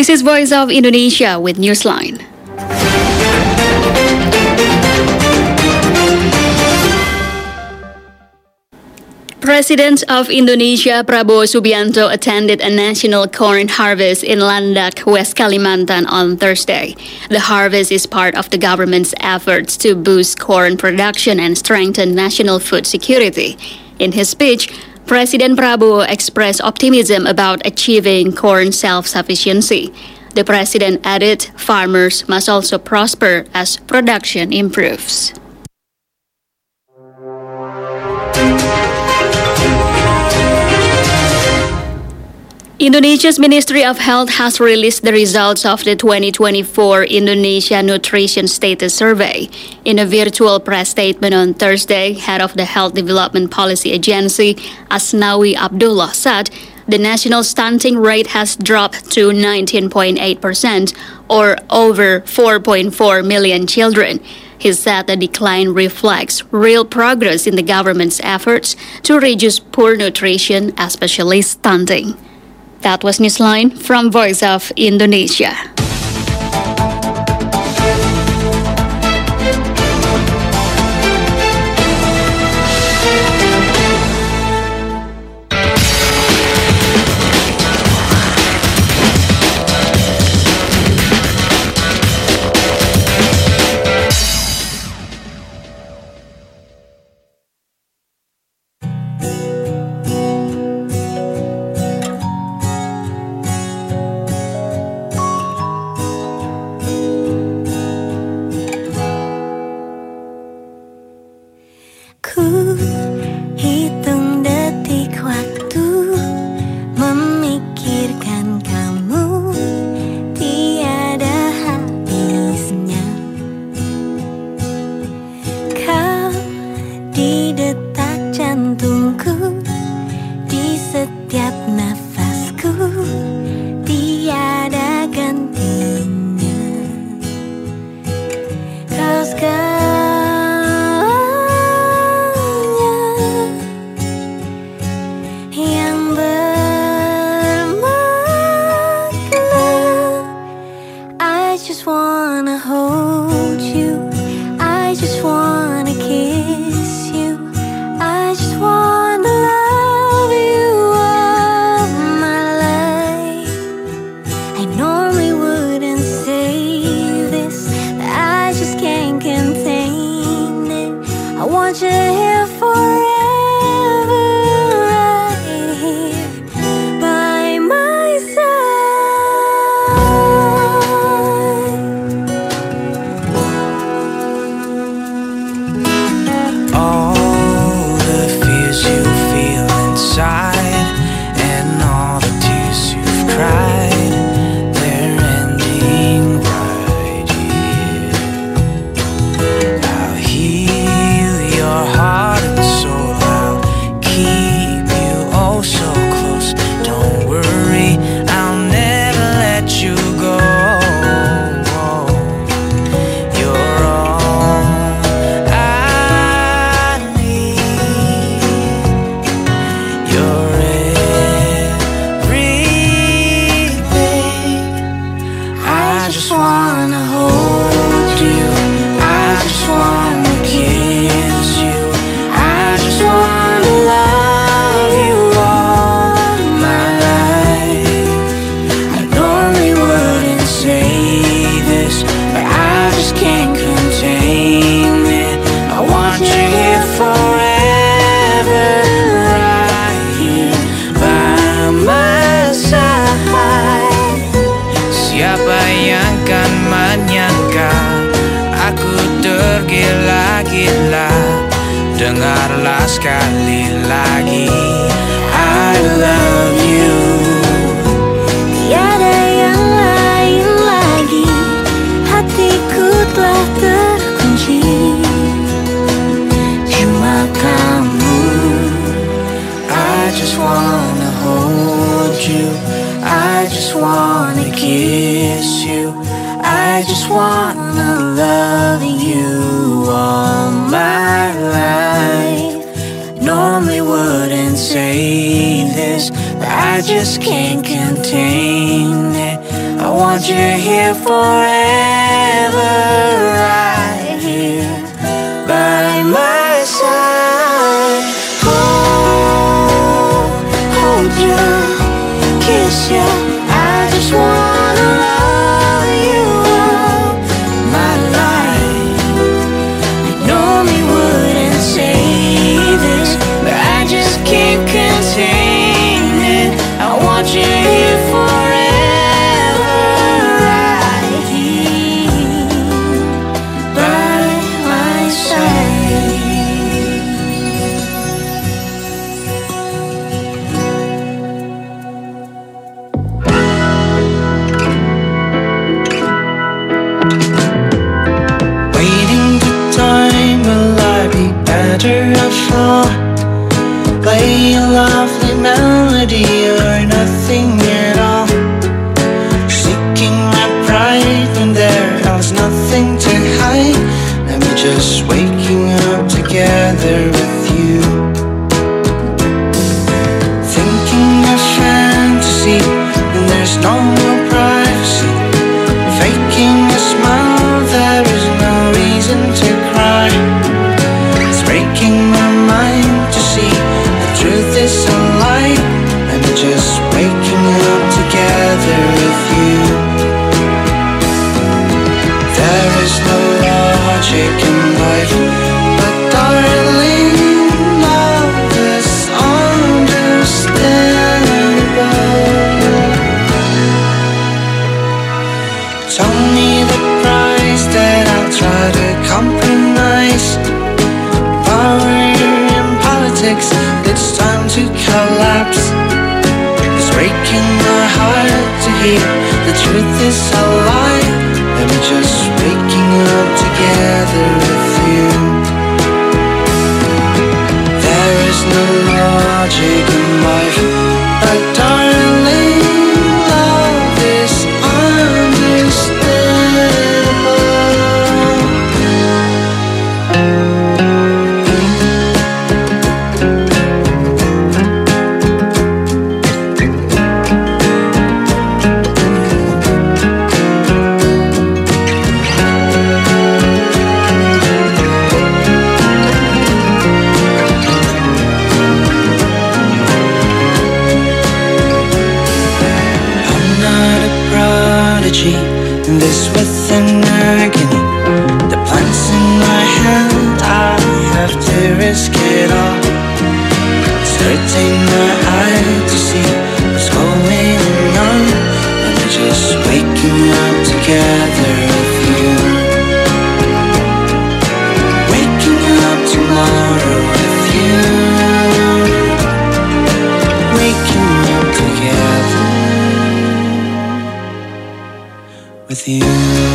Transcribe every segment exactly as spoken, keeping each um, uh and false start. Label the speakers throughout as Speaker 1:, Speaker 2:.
Speaker 1: This is Voice of Indonesia with Newsline. President of Indonesia Prabowo Subianto attended a national corn harvest in Landak, West Kalimantan on Thursday. The harvest is part of the government's efforts to boost corn production and strengthen national food security. In his speech, President Prabowo expressed optimism about achieving corn self-sufficiency. The president added farmers must also prosper as production improves. Indonesia's Ministry of Health has released the results of the twenty twenty-four Indonesia Nutrition Status Survey. In a virtual press statement on Thursday, head of the Health Development Policy Agency, Asnawi Abdullah, said the national stunting rate has dropped to nineteen point eight percent, or over four point four million children. He said the decline reflects real progress in the government's efforts to reduce poor nutrition, especially stunting. That was Newsline from Voice of Indonesia.
Speaker 2: Ku hitung detik waktu memikirkan kamu, tiada habisnya. Kau di detak jantungku, di setiap nafasku, tiada gantinya. Kau sekarang wanna hold you, I just wanna kiss you, I just wanna love you all my life. I normally wouldn't say this, but I just can't contain it. I want you here forever, right here by my side.
Speaker 3: Dengarlah sekali lagi, I love you.
Speaker 2: Tiada yang lain lagi, hatiku telah terkunci. Cuma kamu.
Speaker 3: I just wanna hold you, I just wanna kiss you, I just wanna love you all my life. Normally wouldn't say this, but I just can't contain it. I want you here forever, right here by my side. Hold, hold you, kiss you. I just wanna love you all my life. I normally wouldn't say this, but I just can't contain it. I want you here forever, right here by my side. Waiting for time, will I be better off? Play a lovely melody or nothing at all. Seeking my pride when there was nothing to hide. Let me just waking up together with you. Thinking of fantasy when there's no more privacy. Faking a smile, there is no reason to cry. It's breaking my mind to see the truth is a lie. I'm just waking up together with you. There is no logic in life, but darling, love is understandable. Tell me the price that I'll try to compromise. Power in politics, it's time to collapse. It's breaking my heart to hear the truth is a lie. I'm just waking up together with you. There is no logic in life, but darling, love is understandable. I'm not a prodigy, this with an agony. The plans in my hand, I have to risk it all. It's hurting my eye to see what's going on. I'm just waking up together with you. Waking up tomorrow with you. Waking up together with you.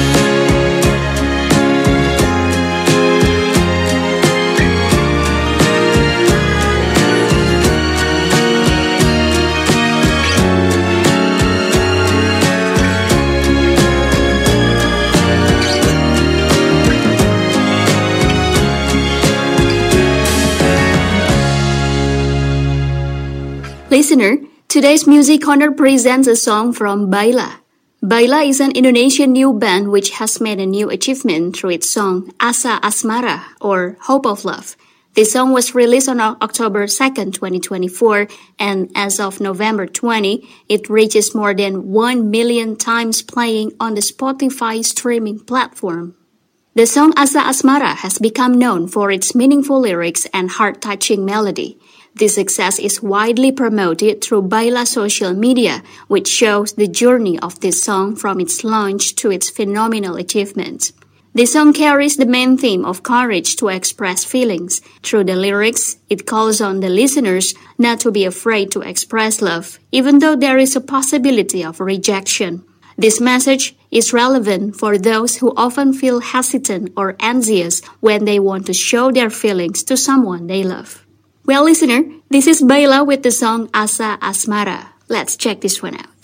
Speaker 1: Listener, today's Music Corner presents a song from Baila. Baila is an Indonesian new band which has made a new achievement through its song Asa Asmara, or Hope of Love. This song was released on October second, twenty twenty-four, and as of November twentieth, it reaches more than one million times playing on the Spotify streaming platform. The song Asa Asmara has become known for its meaningful lyrics and heart-touching melody. This success is widely promoted through Baila social media, which shows the journey of this song from its launch to its phenomenal achievement. The song carries the main theme of courage to express feelings. Through the lyrics, it calls on the listeners not to be afraid to express love, even though there is a possibility of rejection. This message is relevant for those who often feel hesitant or anxious when they want to show their feelings to someone they love. Well, listener, this is Baila with the song Asa Asmara. Let's check this one out.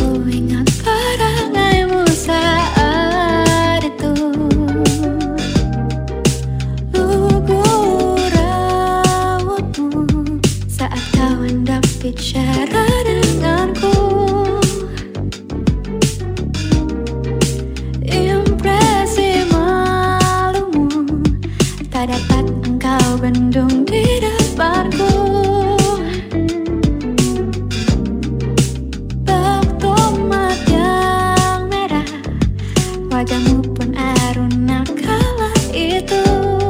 Speaker 2: ingat perangaimu saat itu. Lugu rambutmu saat kau hendak bicara denganku. Impresi malumu tak dapat engkau bendung di depanku. Waktu mata yang merah, wajahmu pun aruna kala itu.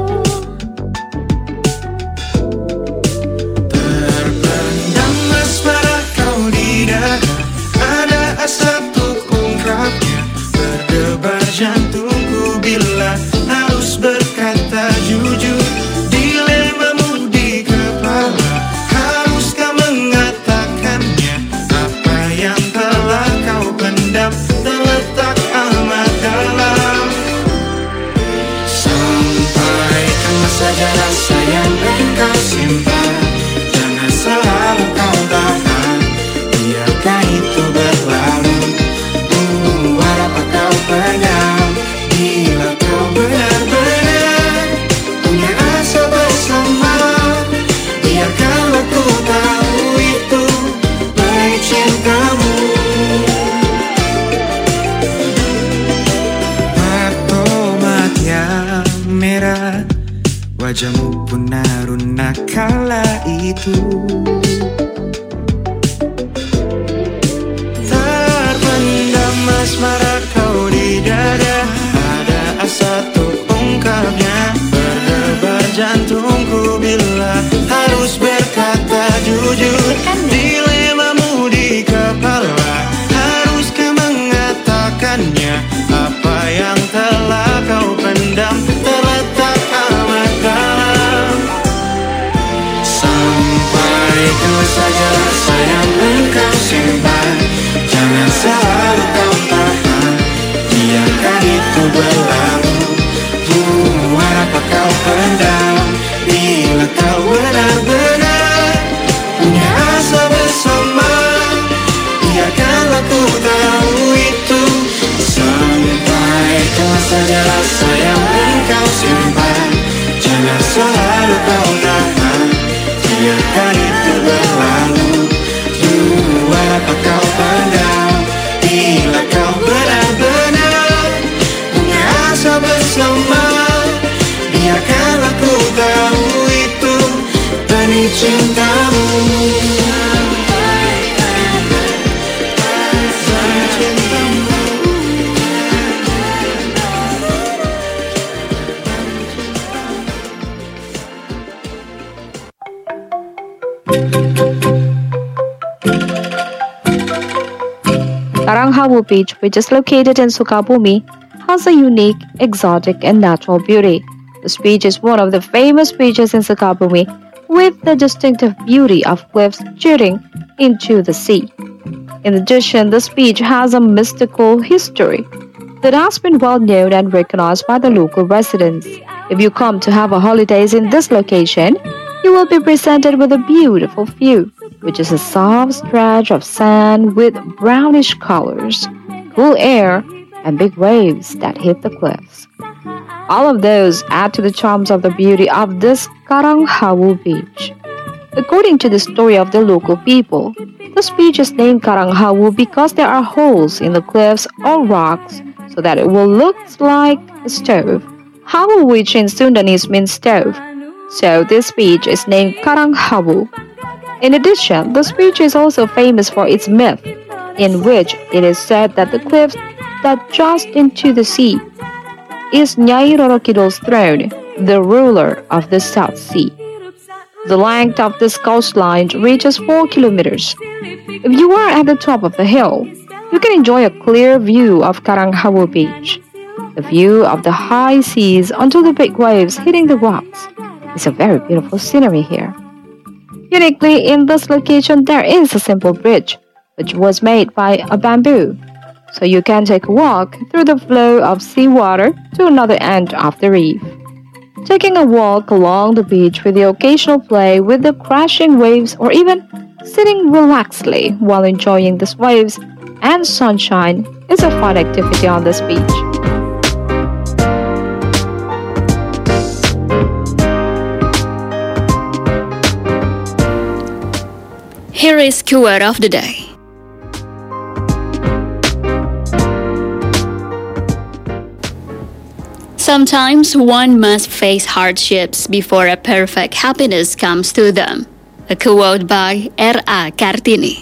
Speaker 3: Terpendam asmara kau di dada, ada asa untuk ungkapnya. Berdebar jantungku bila harus berkata jujur. Dilemamu di kepala, haruskah mengatakannya? Apa yang telah kau pendam terletak amat dalam. Sampaikanlah saja rasa yang engkau simpan, jangan selalu kau tahan, biarkan itu berlalu. Uh, apa kau pendam bila kau benar-benar punya asa bersama? Biarkanlah ku tahu itu baik cintamu. Mata mata merah, wajahmu pun aruna kala itu. Terpendam asmara kau di dada, ada asa untuk ungkapnya. Berdebar jantungku bila harus berkata jujur. Dilemamu di kepala, haruskah mengatakannya? Apa yang telah kau pendam terletak amat dalam. Sampaikanlah saja rasa yang engkau simpan, jangan selalu kau tahan, biarkan itu berlalu. Uh, apa kau pendam bila kau benar-benar punya asa bersama? Biarkanlah ku tahu itu. Sampaikanlah saja rasa yang engkau simpan, jangan selalu kau nahan, biarkan itu berlalu. Uh, apa kau pendam bila kau benar-benar punya asa bersama? Biarkanlah ku tahu itu demi cintamu.
Speaker 4: Karanghawu Beach, which is located in Sukabumi, has a unique, exotic, and natural beauty. This beach is one of the famous beaches in Sukabumi, with the distinctive beauty of cliffs jutting into the sea. In addition, this beach has a mystical history that has been well known and recognized by the local residents. If you come to have a holidays in this location, you will be presented with a beautiful view, which is a soft stretch of sand with brownish colors, cool air, and big waves that hit the cliffs. All of those add to the charms of the beauty of this Karanghawu beach. According to the story of the local people, this beach is named Karanghawu because there are holes in the cliffs or rocks so that it will look like a stove. Hawu, which in Sundanese means stove, so this beach is named Karanghawu. In addition, this beach is also famous for its myth, in which it is said that the cliffs that just into the sea is Nyai Roro Kidul's throne, the ruler of the South Sea. The length of this coastline reaches four kilometers. If you are at the top of the hill, you can enjoy a clear view of Karanghawu Beach. The view of the high seas until the big waves hitting the rocks is a very beautiful scenery here. Uniquely, in this location, there is a simple bridge, which was made by a bamboo, so you can take a walk through the flow of seawater to another end of the reef. Taking a walk along the beach with the occasional play with the crashing waves or even sitting relaxedly while enjoying these waves and sunshine is a fun activity on this beach.
Speaker 1: Here is quote of the day. Sometimes one must face hardships before a perfect happiness comes to them. A quote by R A Kartini.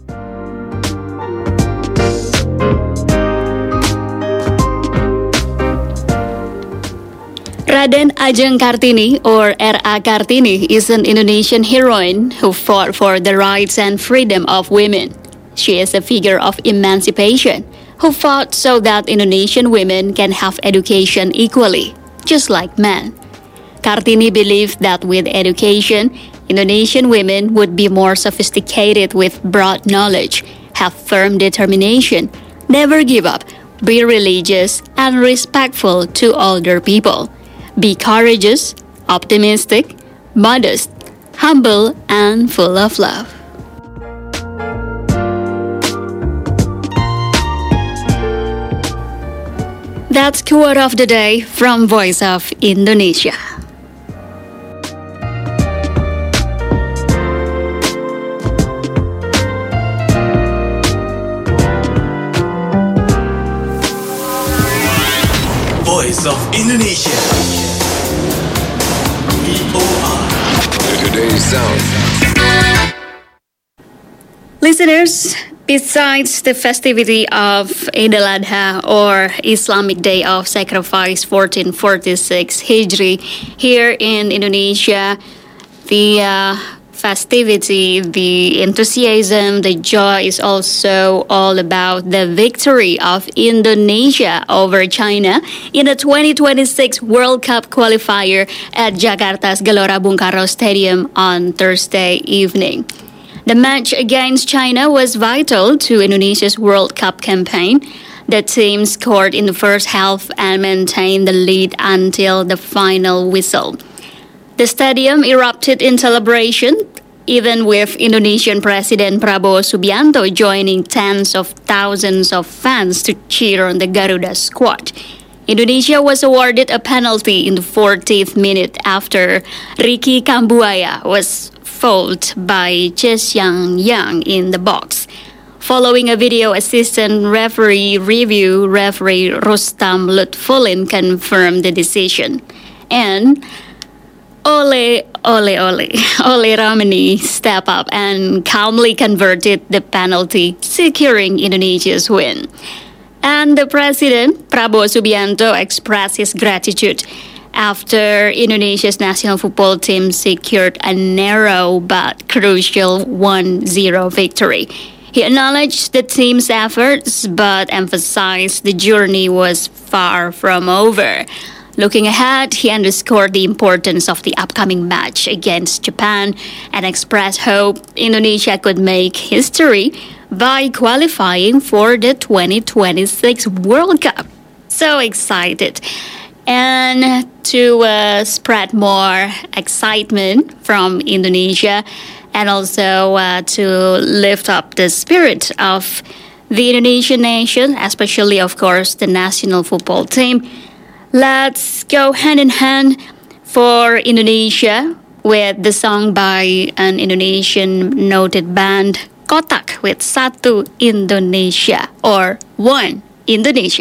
Speaker 1: Raden Ajeng Kartini, or R A Kartini, is an Indonesian heroine who fought for the rights and freedom of women. She is a figure of emancipation who fought so that Indonesian women can have education equally, just like men. Kartini believed that with education, Indonesian women would be more sophisticated with broad knowledge, have firm determination, never give up, be religious and respectful to older people, be courageous, optimistic, modest, humble, and full of love. That's quote of the day from Voice of Indonesia.
Speaker 5: Voice of Indonesia. V O R.
Speaker 6: Today's sound.
Speaker 1: Listeners, besides the festivity of Eid al-Adha, or Islamic Day of Sacrifice fourteen forty-six Hijri, here in Indonesia, the uh, festivity, the enthusiasm, the joy is also all about the victory of Indonesia over China in the twenty twenty-six World Cup qualifier at Jakarta's Gelora Bung Karno Stadium on Thursday evening. The match against China was vital to Indonesia's World Cup campaign. The team scored in the first half and maintained the lead until the final whistle. The stadium erupted in celebration, even with Indonesian President Prabowo Subianto joining tens of thousands of fans to cheer on the Garuda squad. Indonesia was awarded a penalty in the fortieth minute after Ricky Kambuaya was fouled by Ches-Yang Yang in the box. Following a video assistant referee review, referee Rustam Lutfulin confirmed the decision. And Ole, Ole, Ole, Ole Ramani stepped up and calmly converted the penalty, securing Indonesia's win. And the president, Prabowo Subianto, expressed his gratitude after Indonesia's national football team secured a narrow but crucial one zero victory. He acknowledged the team's efforts but emphasized the journey was far from over. Looking ahead, he underscored the importance of the upcoming match against Japan and expressed hope Indonesia could make history by qualifying for the twenty twenty-six World Cup. So excited. And to uh, spread more excitement from Indonesia and also uh, to lift up the spirit of the Indonesian nation, especially, of course, the national football team, let's go hand in hand for Indonesia with the song by an Indonesian noted band, Kotak, with Satu Indonesia, or One Indonesia.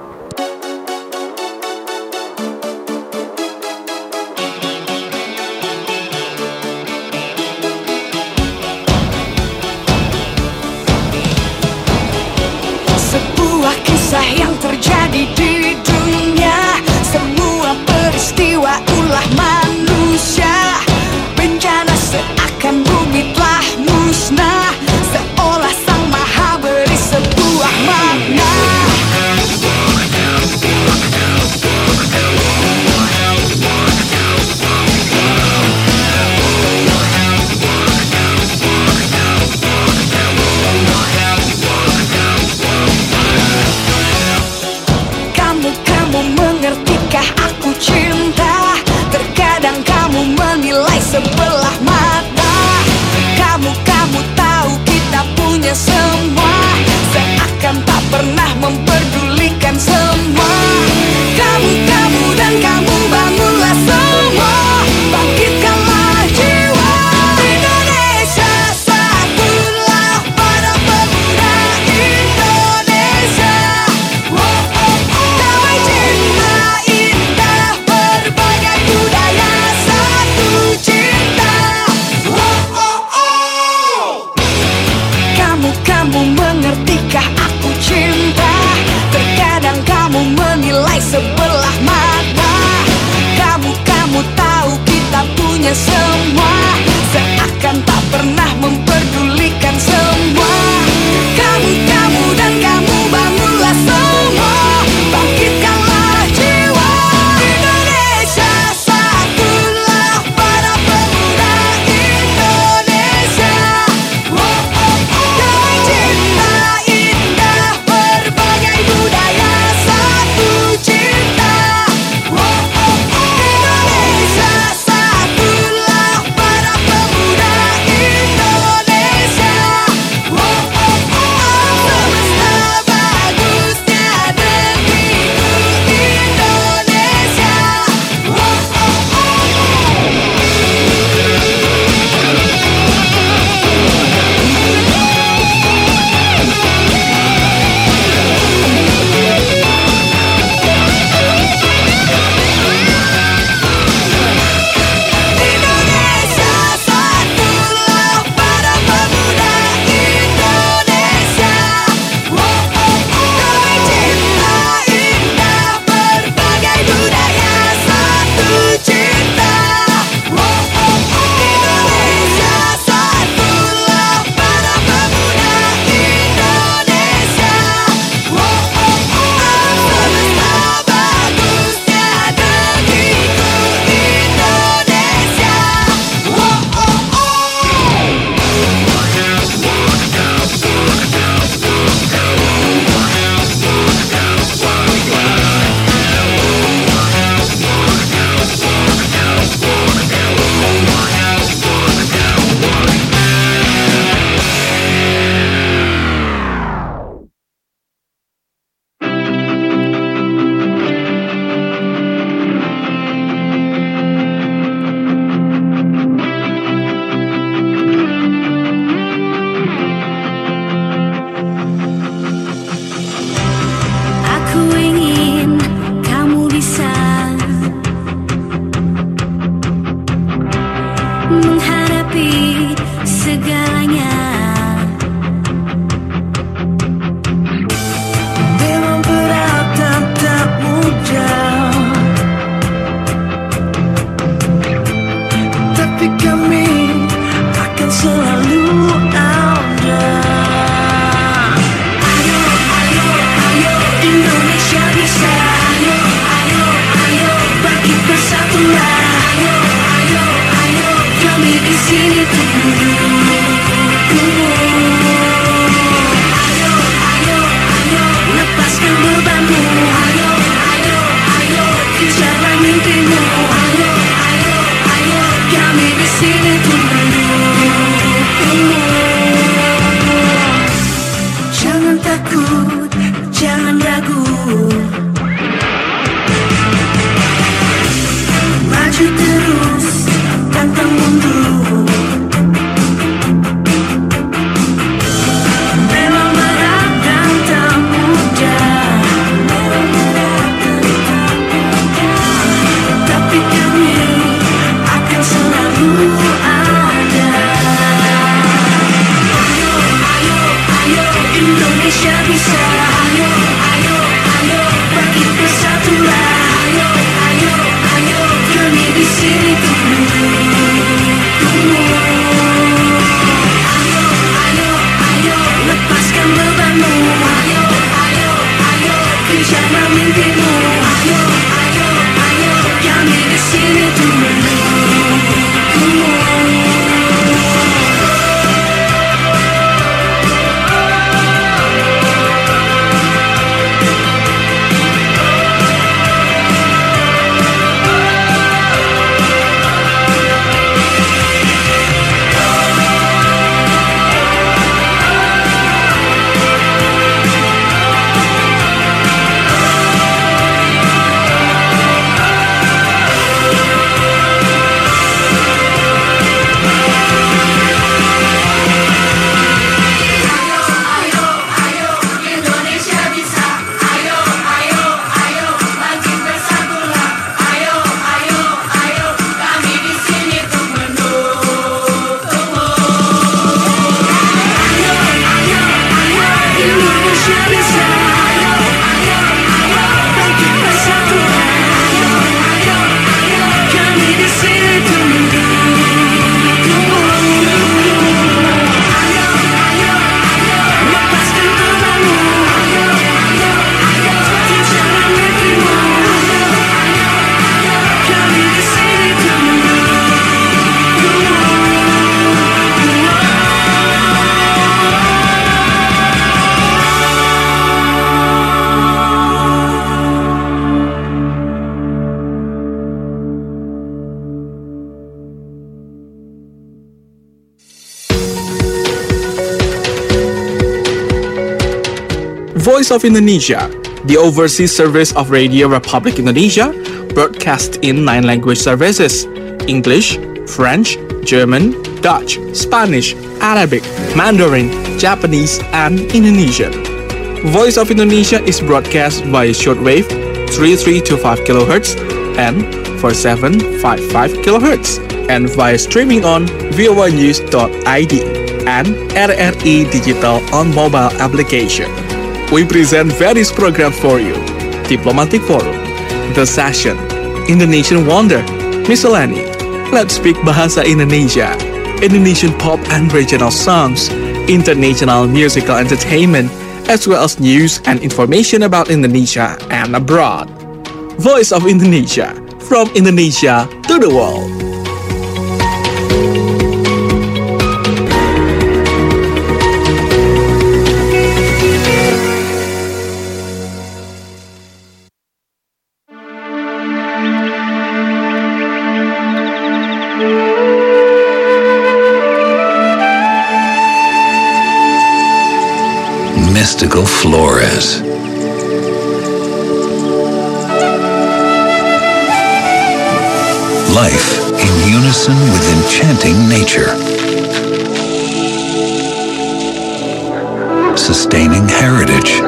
Speaker 7: Sebuah kisah yang terjadi di dunia, semua peristiwa ulah manusia. Bencana seakan bumi telah musnah, seolah sang maha beri sebuah makna. sini tunggu. Ayo, ayo, ayo, lepaskan bebanmu. Ayo, ayo, ayo, kejarlah mimpimu. Ayo, ayo, ayo, kami di sini tunggu. Jangan takut, jangan ragu. Maju terus, tantang mundur. Memang berat dan tak mudah, tapi kami akan selalu ada. Ayo, ayo, ayo, Indonesia bisa. Ayo, ayo, ayo, bagi persatulah. Ayo, ayo, ayo, kami di sini tunggu. Tunggu. Ayo, ayo, ayo, lepaskan bebanmu. Ayo, ayo, ayo, kejarlah mimpimu. Ayo, ayo, ayo, kami di sini tunggu. Tunggu.
Speaker 6: Voice of Indonesia, the overseas service of Radio Republic Indonesia, broadcast in nine language services: English, French, German, Dutch, Spanish, Arabic, Mandarin, Japanese, and Indonesian. Voice of Indonesia is broadcast via shortwave three three two five kilohertz and four seven five five kilohertz, and via streaming on voa news dot i d and R R I Digital on mobile application. We present various programs for you: Diplomatic Forum, The Session, Indonesian Wonder, Miscellany, Let's Speak Bahasa Indonesia, Indonesian pop and regional songs, international musical entertainment, as well as news and information about Indonesia and abroad. Voice of Indonesia, from Indonesia to the world.
Speaker 8: Mystical Flores. Life in unison with enchanting nature. Sustaining heritage.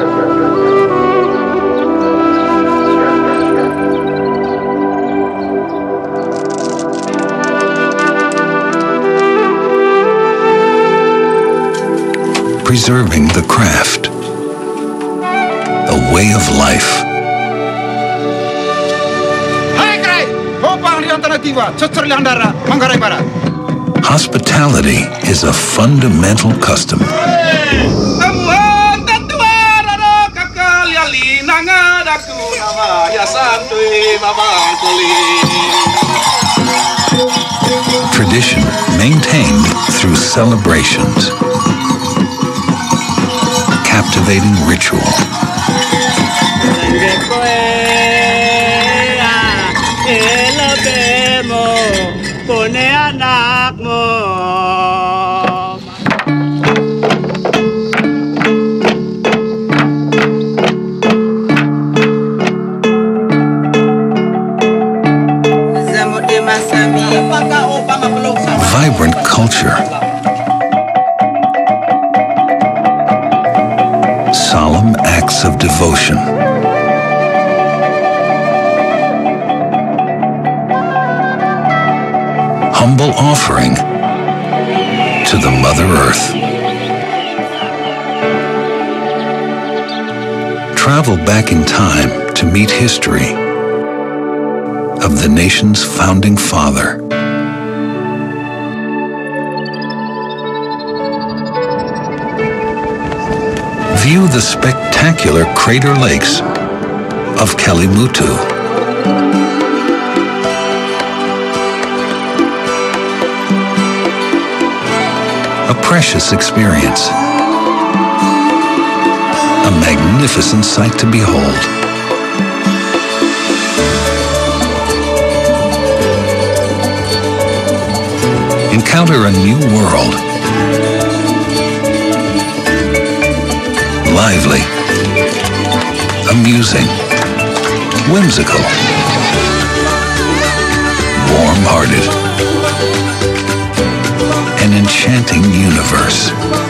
Speaker 8: Preserving the craft. A way of life. Hospitality is a fundamental custom. Tradition maintained through celebrations. Captivating ritual. Vibrant culture. Solemn acts of devotion. Humble offering to the Mother Earth. Travel back in time to meet history of the nation's founding father. View the spectacular crater lakes of Kelimutu. A precious experience. A magnificent sight to behold. Encounter a new world. Lively, amusing, whimsical, warm-hearted, an enchanting universe.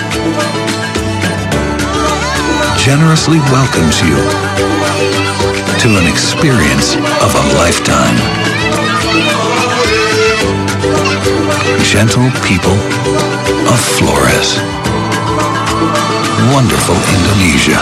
Speaker 8: Generously welcomes you to an experience of a lifetime. Gentle people of Flores. Wonderful Indonesia.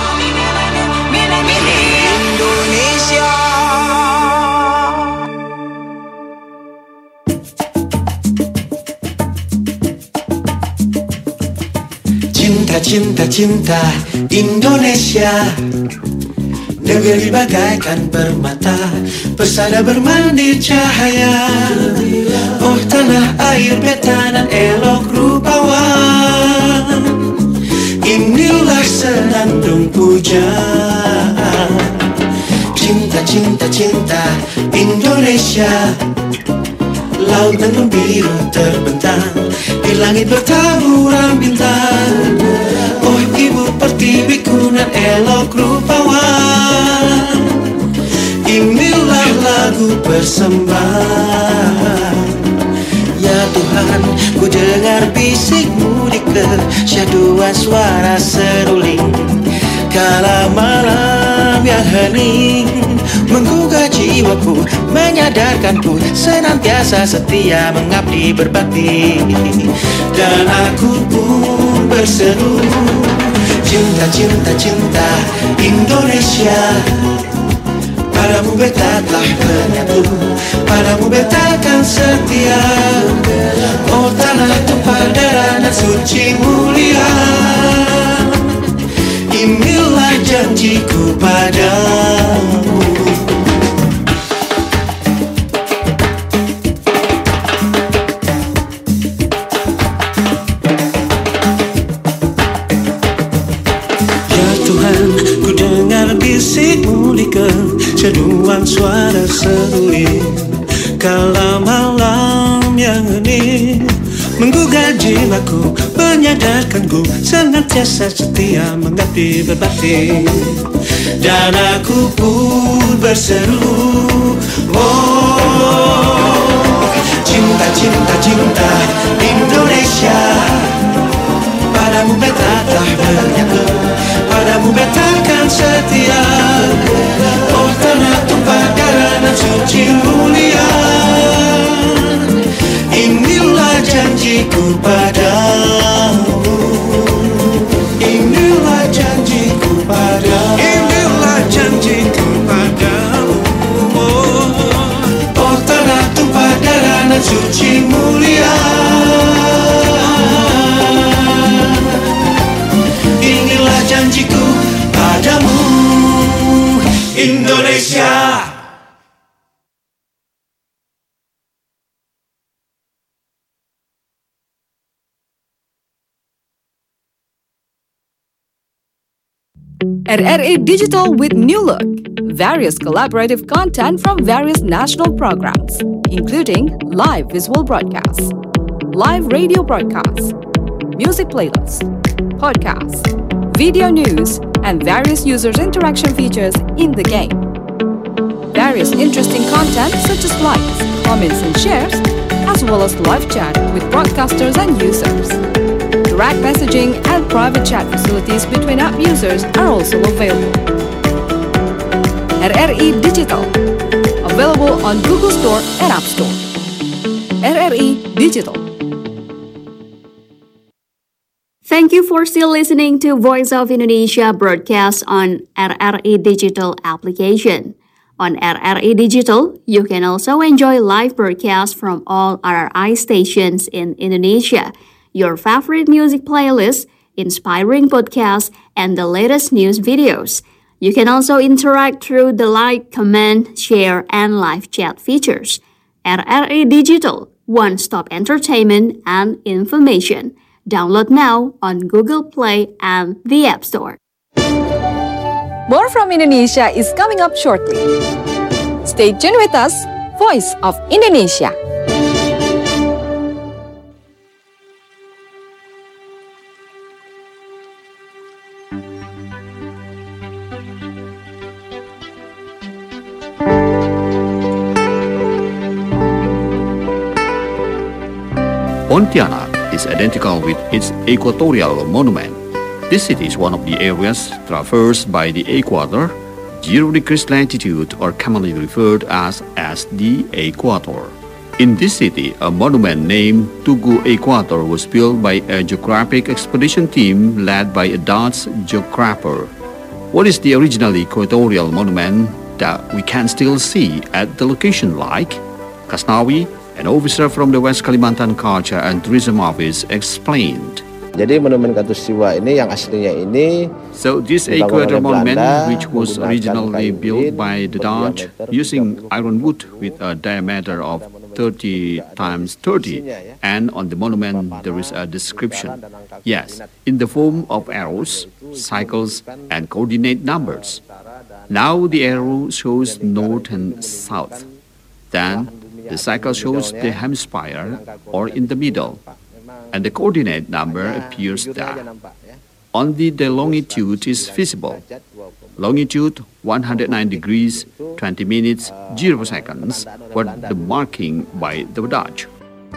Speaker 3: Cinta, cinta, cinta Indonesia. Negeri bagaikan permata, persada bermandi cahaya. Oh tanah air betanan elok rupawan, inilah senandung pujaan. Cinta, cinta, cinta Indonesia. Laut dan biru terbentang, di langit bertaburan bintang. Oh ibu pertiwiku nan elok rupawan, inilah lagu persembahan. Ya Tuhan, ku dengar bisikmu di kesyahduan suara seruling. Kala malam yang hening menggugah jiwaku, menyadarkanku senantiasa setia mengabdi berbakti. Dan aku pun berseru, cinta, cinta, cinta Indonesia. Padamu beta telah menyatu, padamu beta akan setia. Oh tanah tumpah darah dan suci mulia, inilah janjiku padamu. Ya Tuhan, ku dengar bisikmu di kesyahduan suara seruling. Kala malam yang hening menggugah jiwaku, menyadarkanku senantiasa setia mengabdi berbakti. Dan aku pun berseru, oh cinta, cinta, cinta Indonesia. Padamu beta telah menyatu, padamu beta akan setia. Oh tanah tumpah darah dan suci mulia, inilah janjiku padamu. Inilah janjiku padamu. Inilah janjiku padamu. Oh tanah tumpah darah dan suci mulia, inilah janjiku padamu, Indonesia.
Speaker 9: R R A Digital with new look. Various collaborative content from various national programs, including live visual broadcasts, live radio broadcasts, music playlists, podcasts, video news, and various users' interaction features in the game. Various interesting content such as likes, comments, and shares, as well as live chat with broadcasters and users. Direct messaging and private chat facilities between app users are also available. R R E Digital, available on Google Store and App Store. R R E Digital.
Speaker 1: Thank you for still listening to Voice of Indonesia broadcast on R R E Digital application. On R R E Digital, you can also enjoy live broadcasts from all R R I stations in Indonesia, your favorite music playlists, inspiring podcasts, and the latest news videos. You can also interact through the like, comment, share, and live chat features. R R E Digital, one-stop entertainment and information. Download now on Google Play and the App Store.
Speaker 9: More from Indonesia is coming up shortly. Stay tuned with us, Voice of Indonesia.
Speaker 10: Pontianak is identical with its equatorial monument. This city is one of the areas traversed by the equator, zero degrees latitude, or commonly referred as as the equator. In this city, a monument named Tugu Equator was built by a geographic expedition team led by a Dutch geographer. What is the original equatorial monument that we can still see at the location like? Kasnawi, an officer from the West Kalimantan Culture and Tourism Office, explained.
Speaker 11: Jadi monumen Katulistiwa ini yang aslinya ini
Speaker 10: So this equator monument, which was originally built by the Dutch using iron wood with a diameter of thirty times thirty, and on the monument there is a description. Yes, in the form of arrows, cycles, and coordinate numbers. Now the arrow shows north and south. Then the cycle shows the hemisphere or in the middle, and the coordinate number appears there. Only the longitude is visible. Longitude one hundred nine degrees, twenty minutes, zero seconds were the marking by the Dutch.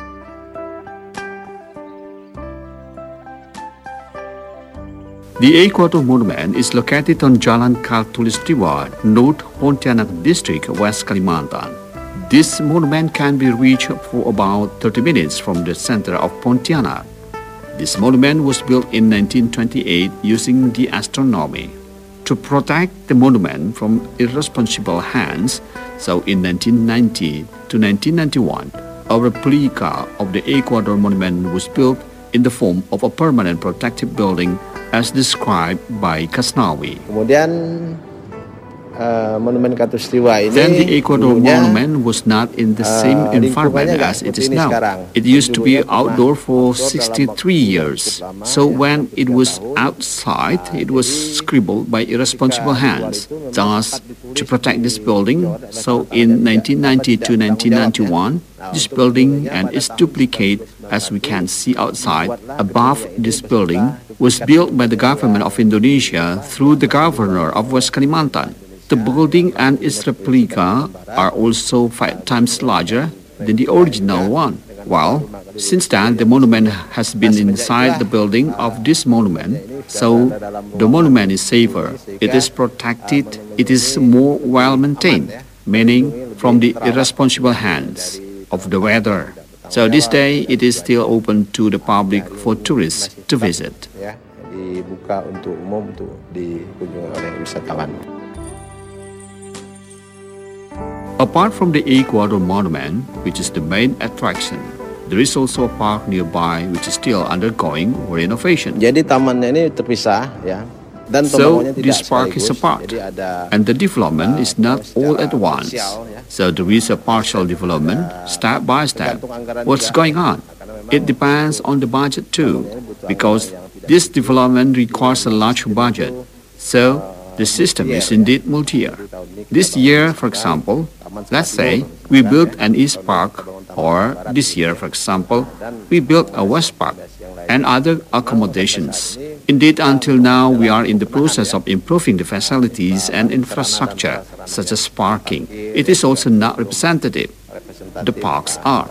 Speaker 10: The Equator Monument is located on Jalan Katulistiwa, North Pontianak District, West Kalimantan. This monument can be reached for about thirty minutes from the center of Pontianak. This monument was built in nineteen twenty-eight using the astronomy. To protect the monument from irresponsible hands, so in nineteen ninety to nineteen ninety-one, a replica of the Equator Monument was built in the form of a permanent protective building as described by Kasnawi.
Speaker 11: Kemudian Uh, monumen Katulistiwa ini
Speaker 10: Then the Equator Monument was not in the same
Speaker 11: uh,
Speaker 10: environment as it is now. It used to be outdoor for sixty-three years. So when it was outside, it was scribbled by irresponsible hands. Thus, to protect this building, so in nineteen ninety to nineteen ninety-one, this building and its duplicate, as we can see outside, above this building, was built by the government of Indonesia through the governor of West Kalimantan. The building and its replica are also five times larger than the original one. Well, since then, the monument has been inside the building of this monument, so the monument is safer. It is protected, it is more well-maintained, meaning from the irresponsible hands of the weather. So this day, it is still open to the public for tourists to visit.
Speaker 11: Dibuka untuk umum untuk dikunjungi oleh wisatawan.
Speaker 10: Apart from the Equator Monument, which is the main attraction, there is also a park nearby which is still undergoing renovation.
Speaker 11: Jadi tamannya ini terpisah, ya. Dan
Speaker 10: so this park is apart, and the development is not all at once. So there is a partial development, step by step. What's going on? It depends on the budget too, because this development requires a large budget. So The system is indeed multi-year. This year, for example, let's say we built an East Park, or this year, for example, we built a West Park and other accommodations. Indeed, until now, we are in the process of improving the facilities and infrastructure, such as parking. It is also not representative. The parks are.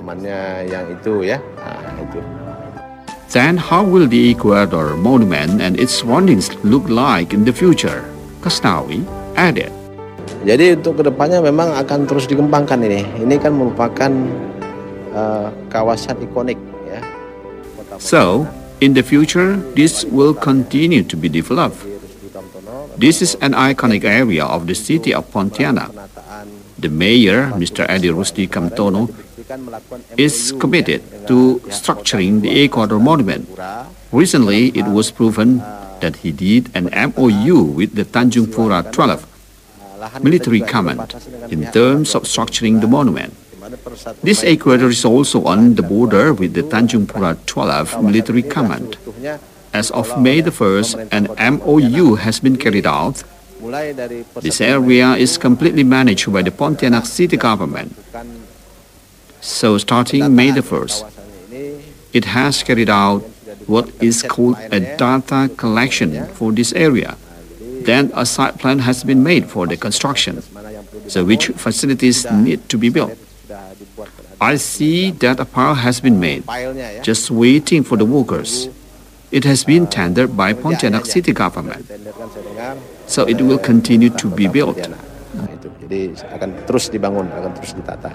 Speaker 10: Then how will the Ecuador Monument and its surroundings look like in the future? Kasnawi added.
Speaker 11: Jadi untuk kedepannya memang akan terus dikembangkan ini. Ini kan merupakan uh, kawasan ikonik, ya.
Speaker 10: So, in the future, this will continue to be developed. This is an iconic area of the city of Pontianak. The mayor, Mister Edi Rusdi Kamtono, is committed to structuring the Ecuador Monument. Recently, it was proven that he did an M O U with the Tanjung Pura twelve military command in terms of structuring the monument. This Ecuador is also on the border with the Tanjung Pura twelve military command. As of May the first, an M O U has been carried out. This area is completely managed by the Pontianak city government. So starting May the first, it has carried out what is called a data collection for this area. Then a site plan has been made for the construction, so which facilities need to be built. I see that a pile has been made, just waiting for the workers. It has been tendered by Pontianak city government, so it will continue to be built.
Speaker 11: Jadi akan terus dibangun, akan terus ditata.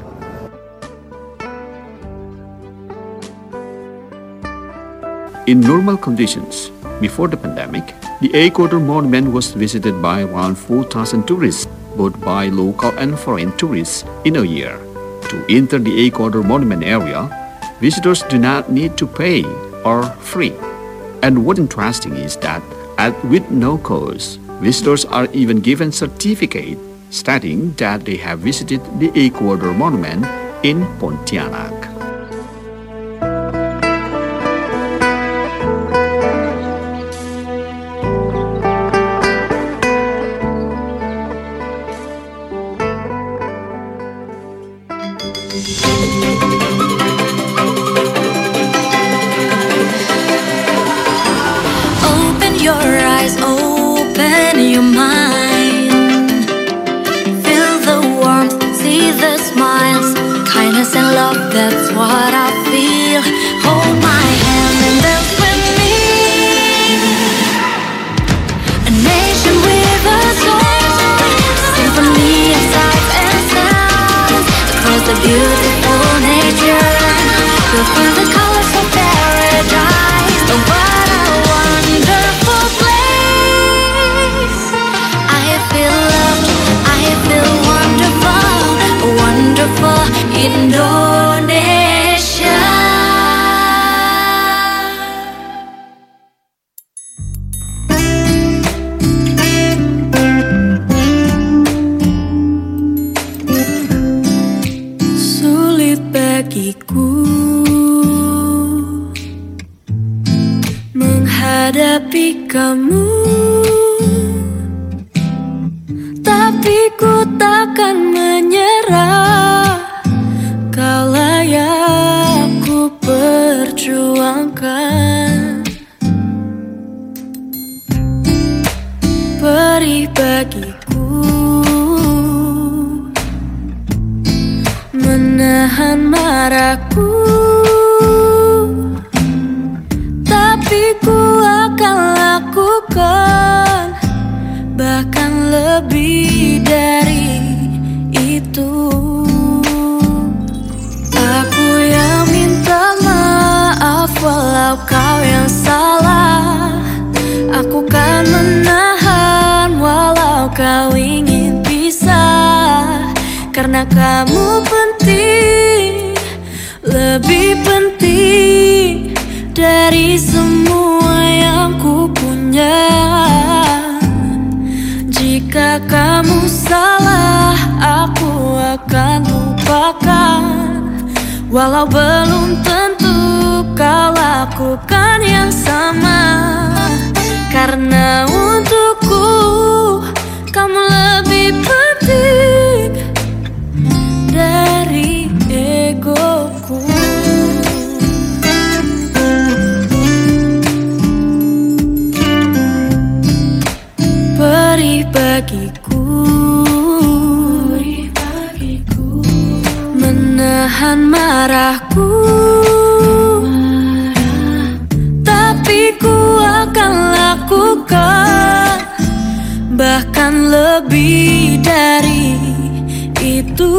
Speaker 10: In normal conditions, before the pandemic, the Ecuador Monument was visited by around four thousand tourists, both by local and foreign tourists, in a year. To enter the Ecuador Monument area, visitors do not need to pay or free. And what interesting is that, at with no cost, visitors are even given certificate stating that they have visited the Ecuador Monument in Pontianak.
Speaker 2: Open your eyes, open your mind. Feel the warmth, see the smiles, kindness and love, that's what I feel. Hold my hand and dance with me. A nation with a soul, symphony of sights and sounds. Across the beautiful nature, you'll feel the colors of paradise. Oh, what a wonderful place. I feel loved, I feel wonderful, wonderful Indonesia. Sulit bagiku menghadapi kamu, tapi ku takkan menyerah. Kau layak ku perjuangkan. Perih bagiku menahan marahku, tapi ku akan lakukan bahkan lebih dari itu. Aku yang minta maaf walau kau yang salah. Aku kan menahan walau kau ingin pisah. Karena kamu penting, lebih penting dari semua yang ku punya. Jika kamu salah, aku akan lupakan. Walau belum tentu kau lakukan yang sama. Karena untukku bagiku, menahan marahku, tapi ku akan lakukan bahkan lebih dari itu.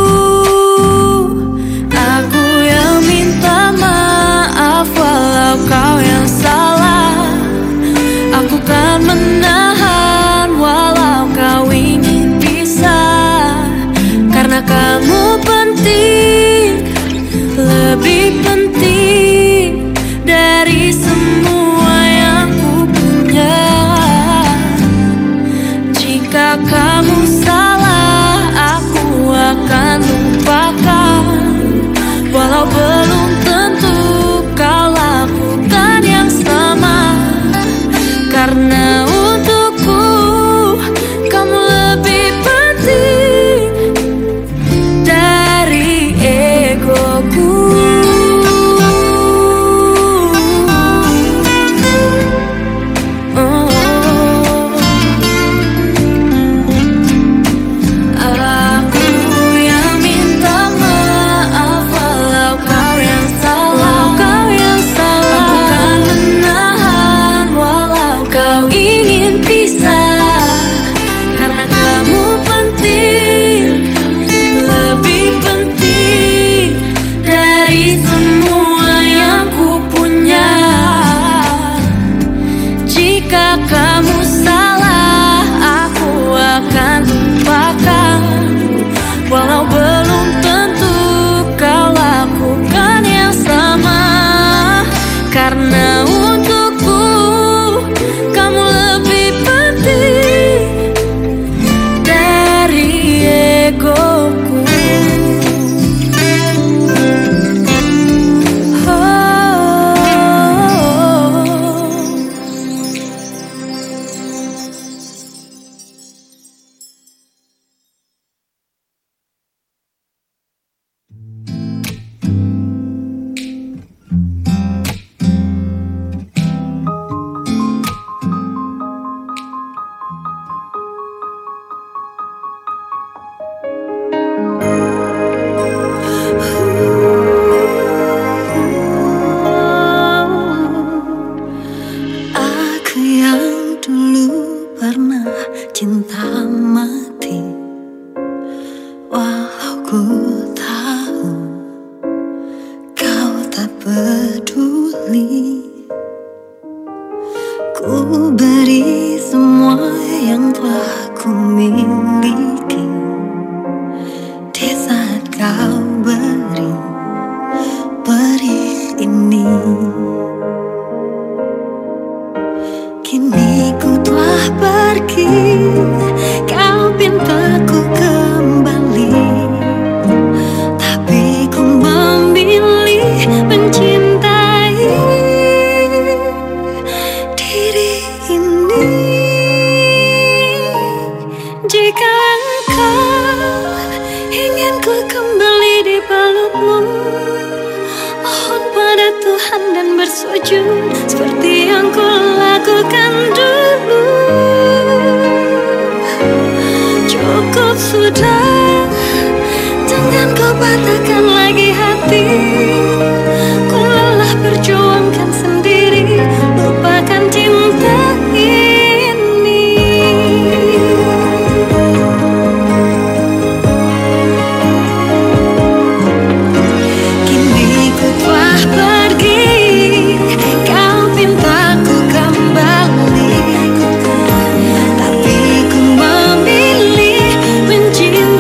Speaker 2: Aku yang minta maaf walau kau yang salah. Aku kan menahan walau kau ingin pisah, karena kamu penting, lebih penting dari semua yang ku punya. Jika kamu salah, aku akan lupakan, walau belum tentu kau lakukan yang sama. Karena untukku kamu lebih penting dari egoku. Oh. Aku yang minta maaf walau kau yang salah. Kau yang salah. Aku kan menahan walau kau ingin pisah, karena kamu penting, lebih penting dari semua yang ku punya. Jika kamu salah, aku akan lupakan, walau belum tentu kau lakukan yang sama. Karena untukku kamu lebih penting dari egoku. Aku yang dulu pernah cinta mati, walau ku tahu kau tak peduli. Ku beri semua yang telah ku miliki di saat kau beri beri ini. Kini ku telah pergi, kau pintaku kembali, tapi ku memilih mencintai diri ini. Jika engkau ingin ku kembali di pelukmu, mohon pada Tuhan dan bersujud seperti yang ku lakukan dulu. Cukup sudah, jangan kau patahkan lagi hati. Ku lelah perjuangkan sendiri, lupakan cinta ini. Kini ku telah pergi, kau pintaku kembali, tapi ku memilih mencintai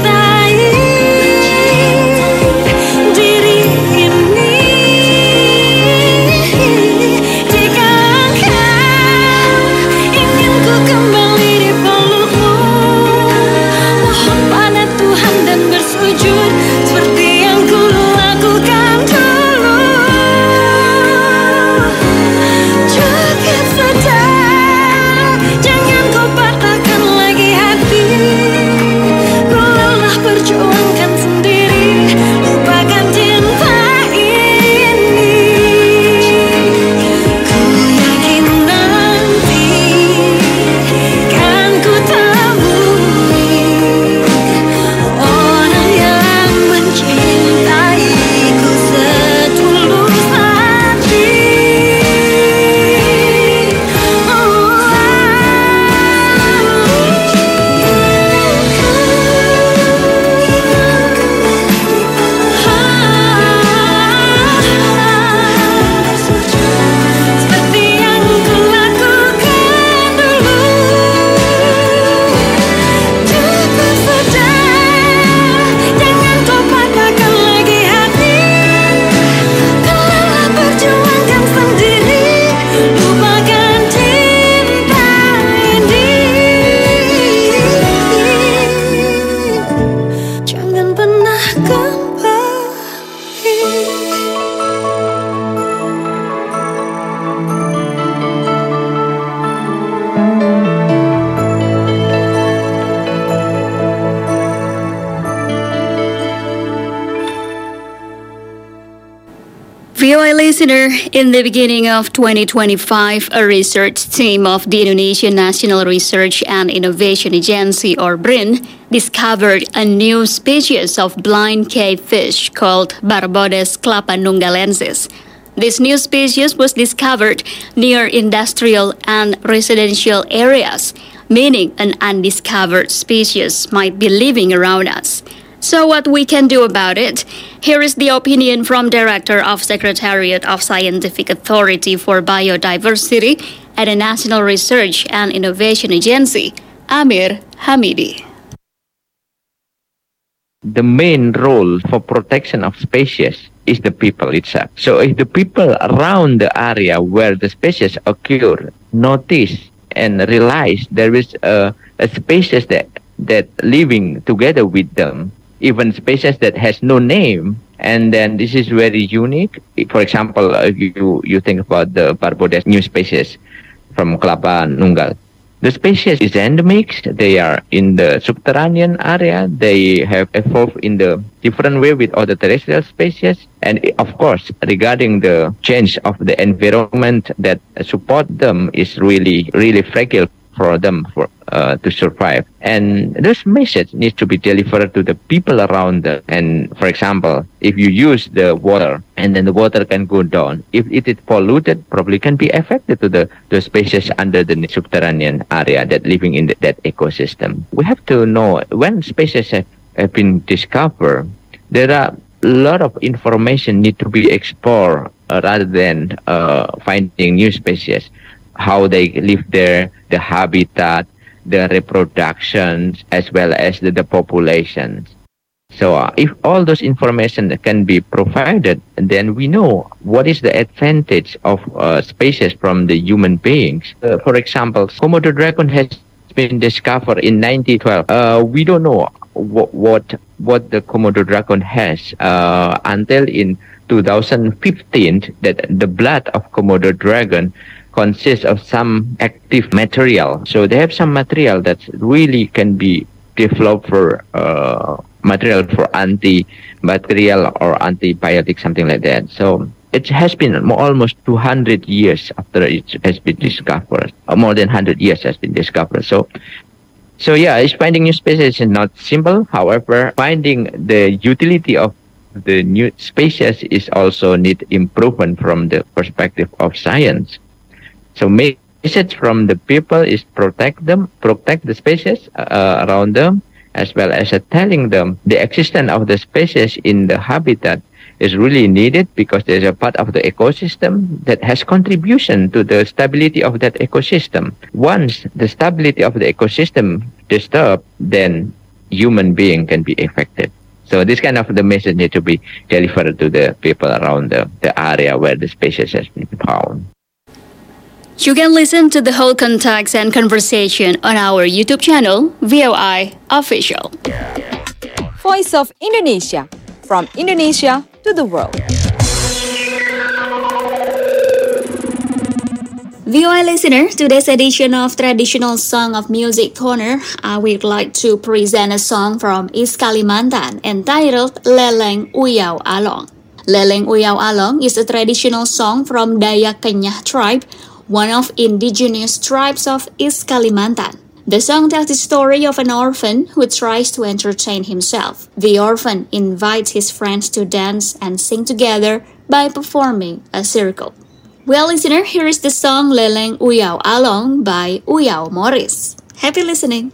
Speaker 1: V O A listener, in the beginning of twenty twenty-five, a research team of the Indonesian National Research and Innovation Agency, or BRIN, discovered a new species of blind cave fish called Barbodes clapanunggalensis. This new species was discovered near industrial and residential areas, meaning an undiscovered species might be living around us. So what we can do about it? Here is the opinion from Director of Secretariat of Scientific Authority for Biodiversity at the National Research and Innovation Agency, Amir Hamidi.
Speaker 12: The main role for protection of species is the people itself. So if the people around the area where the species occur notice and realize there is a, a species that, that living together with them, even species that has no name, and then this is very unique. For example, if you, you think about the Barbodes new species from Clapanunggal. The species is endemic. They are in the subterranean area. They have evolved in the different way with other terrestrial species. And of course, regarding the change of the environment that support them is really, really fragile for them for uh, to survive. And this message needs to be delivered to the people around them. And for example, if you use the water and then the water can go down, if it is polluted, probably can be affected to the, the species under the subterranean area that living in the, that ecosystem. We have to know when species have, have been discovered, there are a lot of information need to be explored uh, rather than uh, finding new species. How they live there, the habitat, the reproductions, as well as the, the populations. So uh, if all those information can be provided, then we know what is the advantage of uh, species from the human beings. Uh, for example, Komodo dragon has been discovered in nineteen twelve. Uh, we don't know what what, what the Komodo dragon has uh, until in two thousand fifteen that the blood of Komodo dragon consists of some active material. So they have some material that really can be developed for uh, material for antibacterial or antibiotic, something like that. So it has been almost two hundred years after it has been discovered, or more than one hundred years has been discovered. So, so yeah, it's finding new species is not simple. However, finding the utility of the new species is also need improvement from the perspective of science. So message from the people is protect them, protect the species uh, around them, as well as uh, telling them the existence of the species in the habitat is really needed because there's a part of the ecosystem that has contribution to the stability of that ecosystem. Once the stability of the ecosystem disturbed, then human being can be affected. So this kind of the message need to be delivered to the people around the, the area where the species has been found.
Speaker 1: You can listen to the whole context and conversation on our YouTube channel, V O I Official.
Speaker 9: Voice of Indonesia, from Indonesia to the world.
Speaker 1: V O I listener, today's edition of Traditional Song of Music Corner, I would like to present a song from East Kalimantan entitled Leleng Uyau Along. Leleng Uyau Along is a traditional song from Dayak Kenyah tribe, one of indigenous tribes of East Kalimantan. The song tells the story of an orphan who tries to entertain himself. The orphan invites his friends to dance and sing together by performing a circle. Well, listener, here is the song Leleng Uyau Along by Uyau Morris. Happy listening.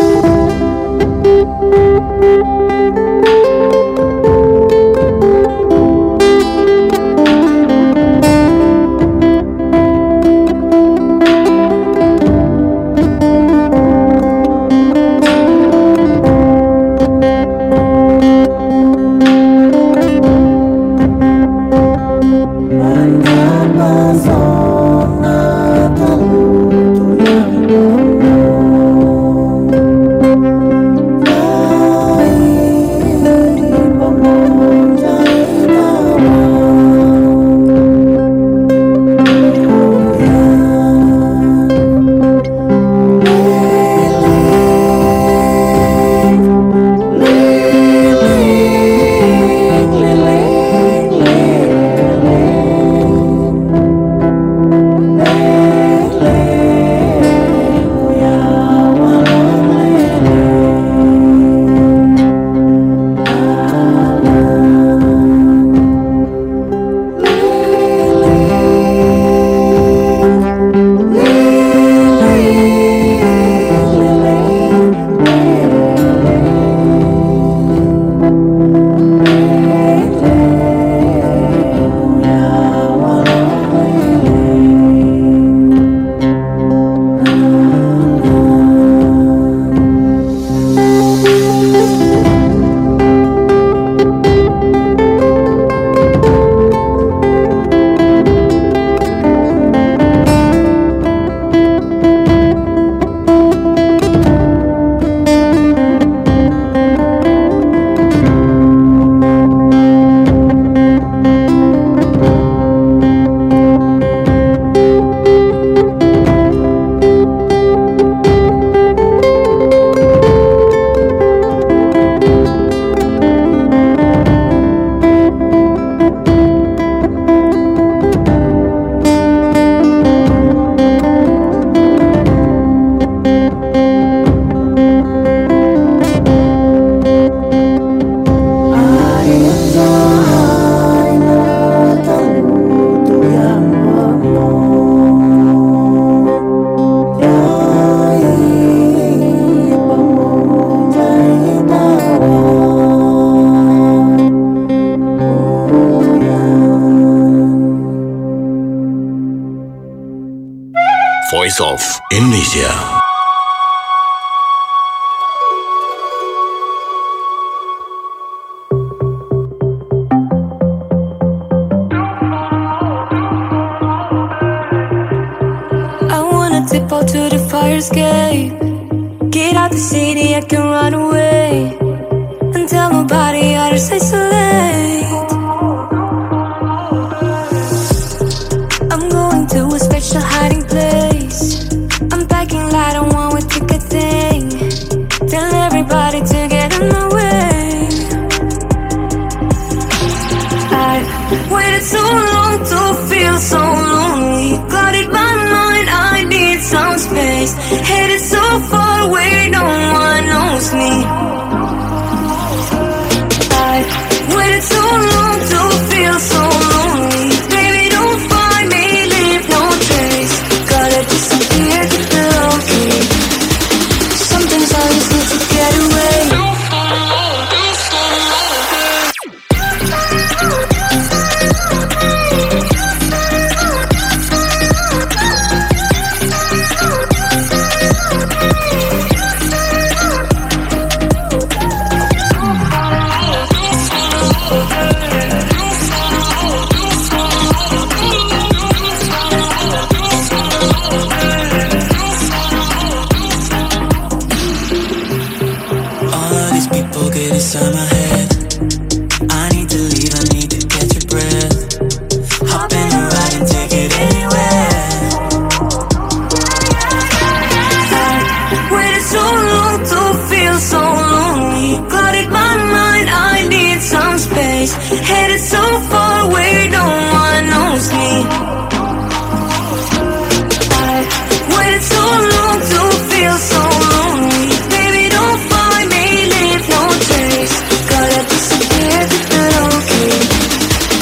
Speaker 3: Leleng
Speaker 5: Voice of Indonesia.
Speaker 2: I wanna tip out to the fire escape. Get out the city, I can run away and tell nobody others it's too late. I'm going to a special hiding place. I'm packing light on one way ticket thing. Tell everybody to get in my way. I waited so long to feel so lonely. Clouded my mind, I need some space. Headed so far away, no one knows me. I waited so long to feel so lonely. Baby, don't find me, leave no trace. Gotta disappear to locate. Sometimes I just need to get away.
Speaker 3: Inside my head, I need to leave, I need to catch a breath. Hop in a ride and take it anywhere.
Speaker 2: I waited so long to feel so lonely. Clouded my mind, I need some space. Headed so far